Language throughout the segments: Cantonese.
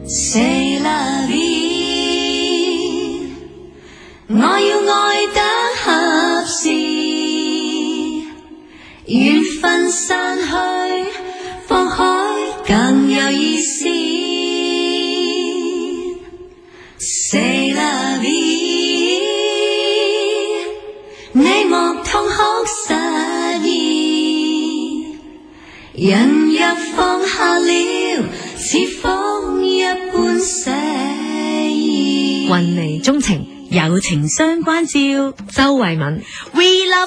C'est la vie， 我要愛得合時，緣分散去，放開更有意思。C'est la vie， 你莫痛哭實現，人若放下了，似風一般寫意。 雲霓鍾情，友情相關照。周慧敏 We love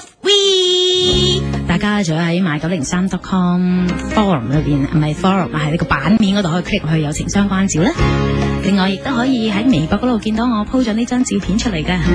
we， 大家仲喺my903.com forum 裏邊，唔係 forum， 係呢個版面嗰度可以 click 去友情相關照啦。另外亦都可以喺微博嗰度見到我 po 咗呢張照片出嚟嘅，@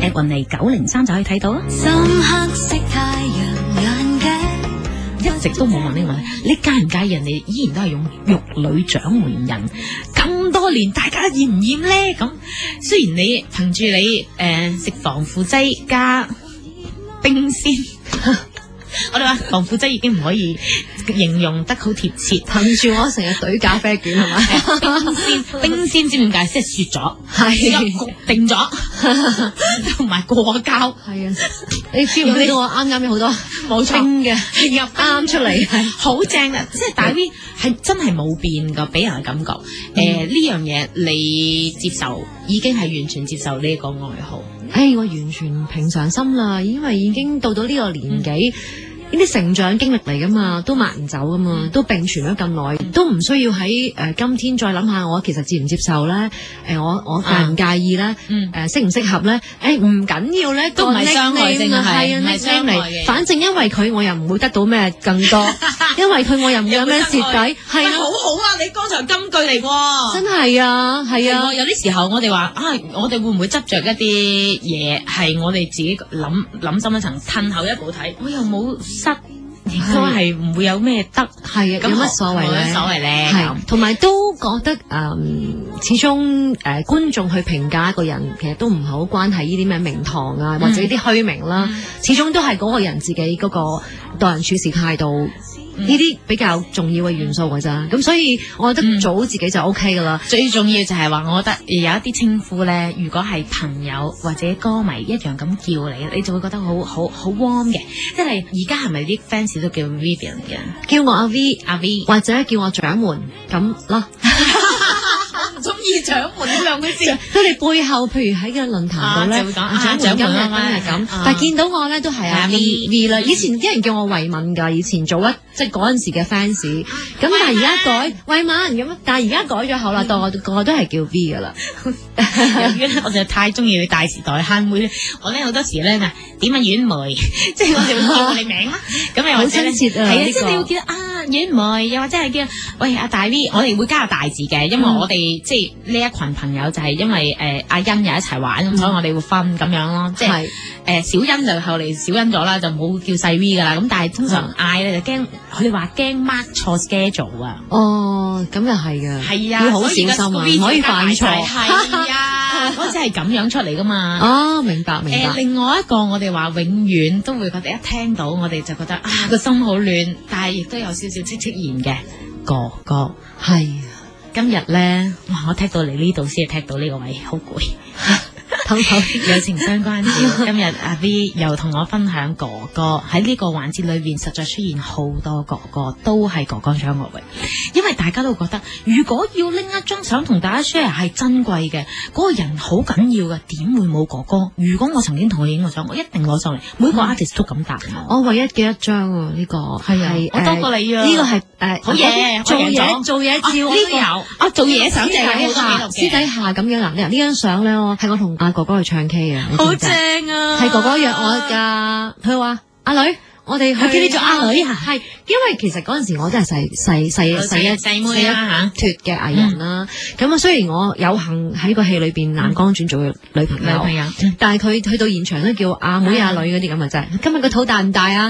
雲霓903就可以睇到啦。 深黑色太陽眼鏡， 一直都冇問呢個問題，你介唔介意人哋依然都係用玉女掌門人咁多年，大家厭唔厭咧？咁雖然你憑住你食防腐劑加冰鮮，我哋話防腐劑已經唔可以形容得好貼切， 憑住我成日懟咖啡卷係咪？ 冰鮮知點解？即係雪咗， 係焗定咗，同埋過膠。 係啊，你 feel 唔 feel 到我啱啱有好多冇錯冰嘅入啱出嚟，係好正啊！即係大 V 係真係冇變噶，俾人嘅感覺。呢樣嘢你接受，已經係完全接受呢個愛好。 我完全平常心啦，因為已經到呢個年紀。呢啲成長經歷嚟噶嘛，都抹唔走噶嘛，都並存咗咁耐，都唔需要喺今天再諗下我其實接唔接受咧？我介唔介意咧？適唔適合咧？唔緊要咧， 都唔係傷害性啊， 係唔係傷害嘅。 反正因為佢，我又唔會得到咩更多，因為佢我又唔會有咩蝕底，係啊， 好好啊！你剛才金句嚟喎， 真係啊，係啊。 有啲時候我哋話我哋會唔會執着一啲嘢係我哋自己諗深一層，褪後一步睇，我又冇。亦都係唔會有咩得， 係啊，有乜所謂咧？ 冇乜所謂咧， 係同埋都覺得始終觀眾去評價一個人，其實都唔係好關係呢啲咩名堂啊，或者啲虛名啦，始終都係嗰個人自己嗰個待人處事態度。呢啲比較重要嘅元素㗎咋，咁所以我覺得做好自己就 OK 噶啦。 最重要就係話，我覺得有一啲稱呼咧，如果係朋友或者歌迷一樣咁叫你，你就會覺得好 warm 嘅。即係而家係咪啲 fans 都叫 Vivian 嘅？ 叫我阿 V， 或者叫我掌門咁啦。 中意掌門呢兩個字， 佢哋背後，譬如喺個論壇度咧，掌門係咁，但係見到我咧都係阿 V 啦。以前啲人叫我慧敏㗎，以前做即係嗰陣時嘅 fans，咁但係而家改慧敏咁，但係而家改咗口啦，個個都係叫 V 㗎啦。 由於我就太中意你大時代慳妹咧，我咧好多時咧點啊婉梅，即係我哋會叫你名啦，咁又好親切啊， 係啊，即係你會叫婉梅，又或者係叫喂阿大 V， 我哋會加個大字嘅，因為我哋即係呢一群朋友就係因為阿欣又一齊玩，咁所以我哋會分咁樣咯，即係小欣就後嚟小欣咗啦，就冇叫細 V 噶啦，咁但係通常嗌咧就驚，佢哋話驚 mark 錯 schedule 啊。 哦，咁又係㗎， 係啊， 要好小心啊，唔可以犯錯。 係啊，嗰次係咁樣出嚟噶嘛。 哦，明白。 另外一個我哋話永遠都會覺得一聽到我哋就覺得個心好亂，但係亦都有少少戚戚然嘅哥哥。 係今日咧，哇！我踢到嚟呢度先係踢到呢個位，好攰。友情相關照，今日阿 V 又同我分享哥哥喺呢個環節裏邊，實在出現好多哥哥，都係哥哥張國榮。因為大家都覺得，如果要拎一張相同大家 share 係珍貴嘅，嗰個人好緊要嘅，點會冇哥哥？如果我曾經同佢影過相，我一定攞上嚟。每個 artist 都咁答我。 我唯一嘅一張喎，呢個係我多過你啊！ 呢個係好嘢， 做嘢照呢個有做嘢相就有私底下咁樣嗱，呢張相咧，係我同阿哥哥去唱 K 啊， 好正啊！ 係哥哥約我㗎，佢話阿女，我哋去叫你做阿女啊， 係因為其實嗰陣時我都係細妹啦嚇，脫嘅藝人啦。咁啊，雖然我有幸喺個戲裏邊藍光轉做嘅女朋友，但係佢去到現場都叫阿妹阿女嗰啲咁啊，真係。今日個肚大唔大啊？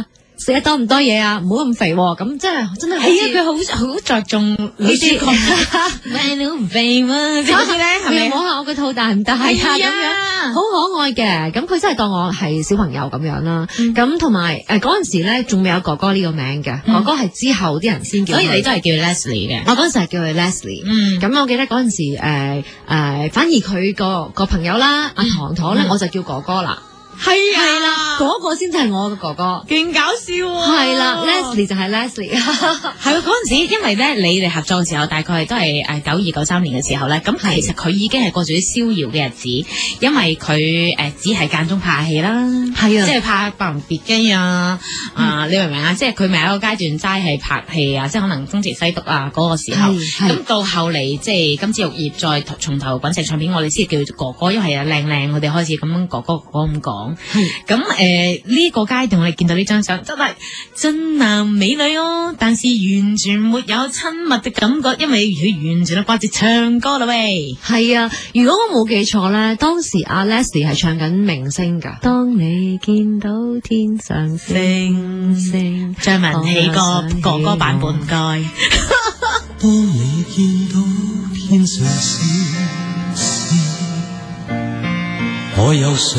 食得多唔多嘢啊？唔好咁肥喎，咁真係係啊，佢好着重呢啲喂你好唔肥嘛？嗰啲咧係咪？ 摸下我個肚大唔大啊？咁樣好可愛嘅，咁佢真係當我係小朋友咁樣啦。咁同埋嗰陣時咧，仲未有哥哥呢個名嘅，哥哥係之後啲人先叫。 所以你都係叫 Leslie 嘅。 我嗰陣時係叫佢 Leslie。咁我記得嗰陣時反而佢個朋友啦，阿糖糖咧，我就叫哥哥啦。 係啦， 嗰個先至係我嘅哥哥， 勁搞笑喎。 係啦 ，Leslie 就係 Leslie。 係嗰陣時，因為咧你哋合作嘅時候，大概都係92、93年嘅時候咧，咁其實佢已經係過住啲逍遙嘅日子，因為佢只係間中拍戲啦， 係啊， 即係拍《霸王別姬》啊，你明唔明啊？即係佢咪有一個階段齋係拍戲啊，即係可能東邪西毒啊嗰個時候，咁到後嚟即係金枝玉葉再從頭滾石唱片，我哋先叫哥哥，因為係靚，我哋開始咁樣哥哥咁講。咁呢個階段我哋見到呢張相真係俊男美女哦，但是完全沒有親密的感覺，因為佢完全都掛住唱歌啦喂。 係啊，如果我冇記錯咧，當時阿 Leslie 係唱緊明星噶。當你見到天上星星， 張文喜個哥哥版本唔該。 當你見到天上星星，我又想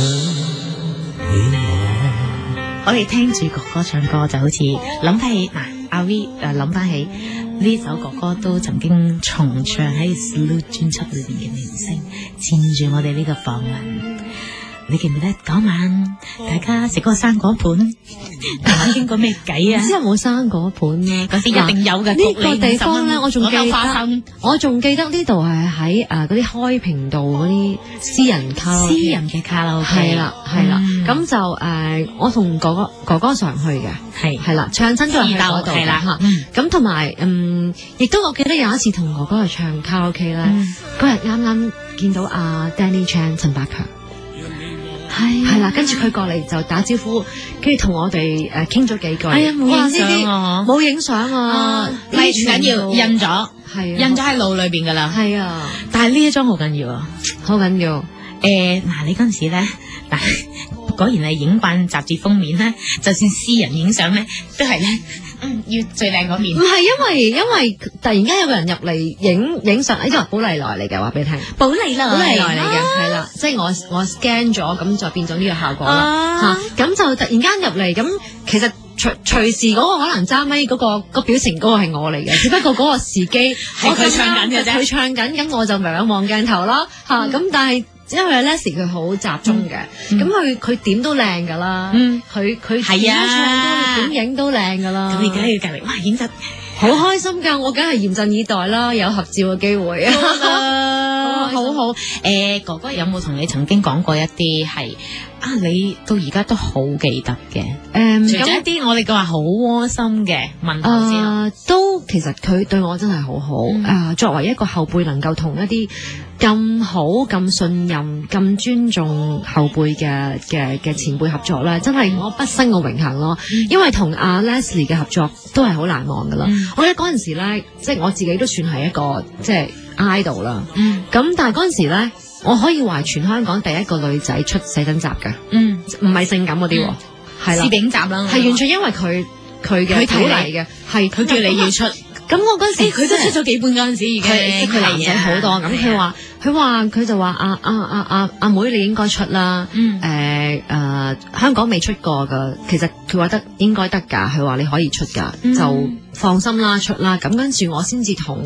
我哋聽住哥哥唱歌就好似諗翻起阿 V 諗翻起呢首哥哥都曾經重唱喺 Slow 專輯裏邊嘅明星，佔住我哋呢個訪問。你記唔記得嗰晚大家食嗰個生果盤，同埋傾過咩偈啊？ 唔知有冇生果盤咧？ 嗰啲一定有嘅。 呢個地方咧，我仲記得呢度係喺嗰啲開平道嗰啲私人嘅卡拉 OK。係啦，咁就我同哥哥常去嘅，係啦，唱親都係去嗰度嘅嚇。咁同埋亦都我記得有一次同哥哥去唱卡拉 OK 咧，嗰日啱啱見到阿 Danny Chan 陳百強。係啦，跟住佢過嚟就打招呼，跟住同我哋傾咗幾句。 哎呀，冇影相啊！ 冇影相啊！ 唔緊要，印咗， 係印咗喺腦裏邊噶啦。 係啊， 但係呢一張好緊要啊， 好緊要。 你嗰陣時咧，但果然係影慣雜誌封面咧，就算私人影相咧，都係咧。要最靚嗰面。唔係因為突然間有個人入嚟影相，呢個係寶麗來嚟嘅，話俾你聽。寶麗來嚟嘅，係啦，即係我 scan 咗，咁就變咗呢個效果啦。咁就突然間入嚟，咁其實隨時嗰個可能揸咪嗰個表情嗰個係我嚟嘅，只不過嗰個時機係佢唱緊嘅啫。佢唱緊，咁我就望鏡頭啦。咁但係。因為 Leslie 佢好集中嘅，咁佢點都靚噶啦，佢係啊，點影都靚噶啦。 咁而家要隔離，哇，影得好開心㗎，我梗係嚴陣以待啦，有合照嘅機會啊， 好好。哥哥有冇同你曾經講過一啲係你到而家都好記得嘅？除咗一啲我哋講話好窩心嘅問候之後， 都其實佢對我真係好好。作為一個後輩，能夠同一啲咁好、咁信任、咁尊重後輩嘅前輩合作咧，真係我畢生嘅榮幸咯。因為同阿 Leslie 嘅合作都係好難忘噶啦。我記得嗰陣時咧，即係我自己都算係一個即係 idol 啦。咁但係嗰陣時咧，我可以話全香港第一個女仔出寫真集嘅。唔係性感嗰啲，係啦， 攝影集啦， 係完全因為佢嘅鼓勵嘅，係佢叫你要出。 咁我嗰時佢都出咗幾本嗰陣時已經， 即係佢男仔好多。咁佢就話阿妹你應該出啦。香港未出過噶，其實佢話得應該得噶，佢話你可以出噶，就放心啦出啦。咁跟住我先至同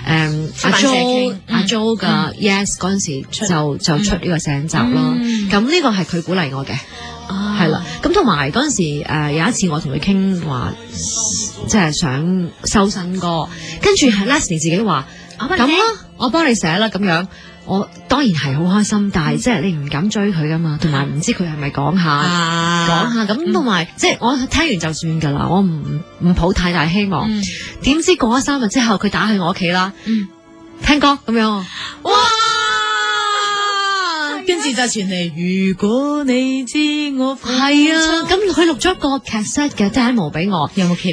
阿 Jo 嘅 Yes 嗰陣時就出呢個寫真集咯。咁呢個係佢鼓勵我嘅。係啦，咁同埋嗰陣時有一次我同佢傾話，即係想收新歌，跟住係 Leslie 自己話咁啦，我幫你寫啦咁樣。我當然係好開心，但係即係你唔敢追佢噶嘛，同埋唔知佢係咪講下咁，同埋即係我聽完就算噶啦，我唔抱太大希望。點知過咗3日之後，佢打去我屋企啦，聽歌咁樣，哇！ 跟住就傳嚟，如果你知我係啊，咁佢錄咗個 cassette 嘅 demo 俾我， 有冇 keep？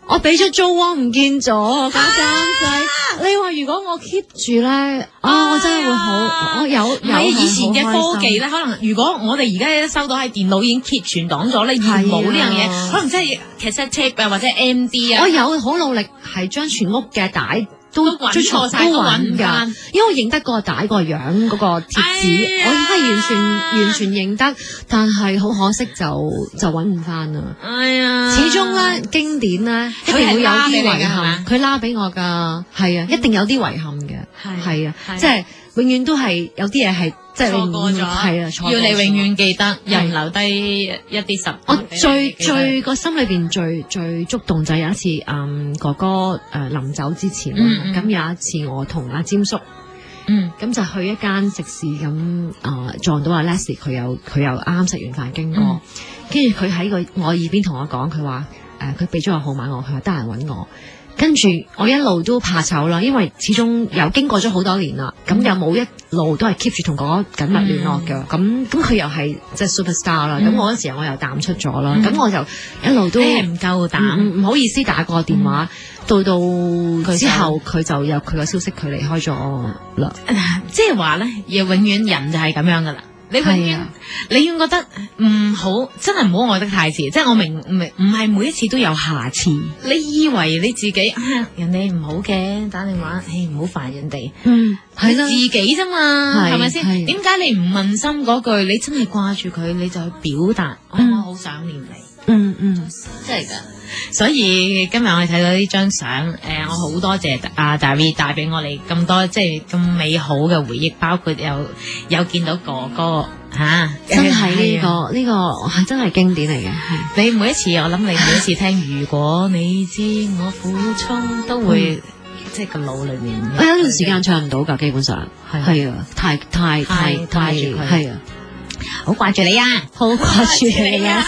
我俾咗租汪唔見咗，搞監製。你話如果我 keep 住咧，我真係會好，我有唔係以前嘅科技咧，可能如果我哋而家收到喺電腦已經 keep 存檔咗咧，而冇呢樣嘢，可能真係cassette tape 啊或者 MD 啊。 我有好努力係將全屋嘅帶都揾錯晒，都揾唔翻， 因為我認得嗰個帶個樣嗰個貼紙，我係完全認得，但係好可惜就揾唔翻啦。 哎呀， 始終咧經典咧一定會有啲遺憾，佢拉俾我㗎，係啊，一定有啲遺憾嘅，係啊，即係永遠都係有啲嘢係即係錯過咗， 係啊， 要你永遠記得，又唔留低一啲實。 我最個心裏邊最觸動就係有一次哥哥臨走之前，咁有一次我同阿詹叔，咁就去一間食肆咁撞到阿 Leslie，佢又啱啱食完飯經過，跟住佢喺我耳邊同我講，佢話佢俾咗個號碼我，佢話得閒揾我。跟住我一路都怕醜啦，因為始終又經過咗好多年啦，咁又冇一路都係 keep 住同嗰個緊密聯絡嘅，咁佢又係即係 superstar 啦，咁我嗰時候我又淡出咗啦，咁我就一路都唔夠膽， 唔好意思打個電話，到之後佢就有佢個消息，佢離開咗啦， 即係話咧，永遠人就係咁樣噶啦。你永遠，你要覺得唔好，真係唔好愛得太遲。即係我明唔係每一次都有下次。你以為你自己人哋唔好嘅打電話，唔好煩人哋。係自己啫嘛，係咪先？點解你唔問心嗰句？你真係掛住佢，你就去表達。我好想念你。真係噶。所以今日我哋睇到呢張相，我好多謝阿 David 帶俾我哋咁多即係咁美好嘅回憶，包括有見到哥哥真係呢個真係經典嚟嘅。 你每一次我諗你每一次聽，如果你知我苦衷，都會即係個腦裏面。 我有段時間唱唔到㗎，基本上係啊，太掛住佢，係啊， 好掛住你啊， 好掛住你啊！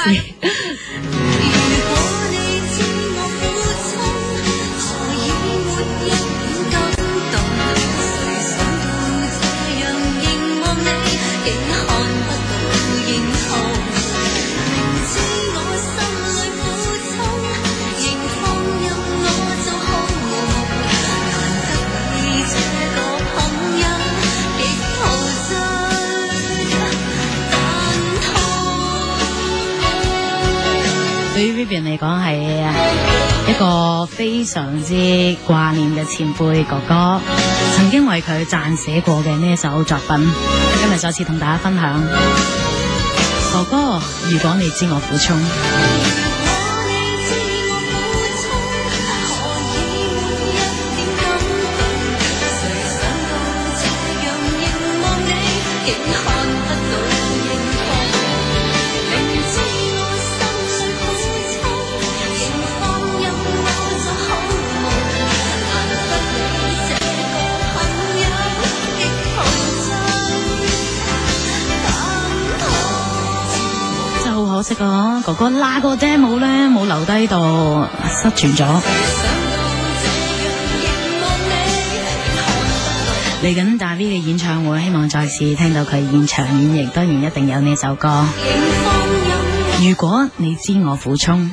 對於 Vivian 嚟講係一個非常之掛念嘅前輩哥哥，曾經為佢撰寫過嘅呢一首作品，今日再次同大家分享。哥哥，如果你知我苦衷。可惜啊，哥哥拉個 demo 咧冇留低到，失傳咗。嚟緊David嘅演唱會，希望再次聽到佢現場演繹，當然一定有呢首歌。如果你知我苦衷。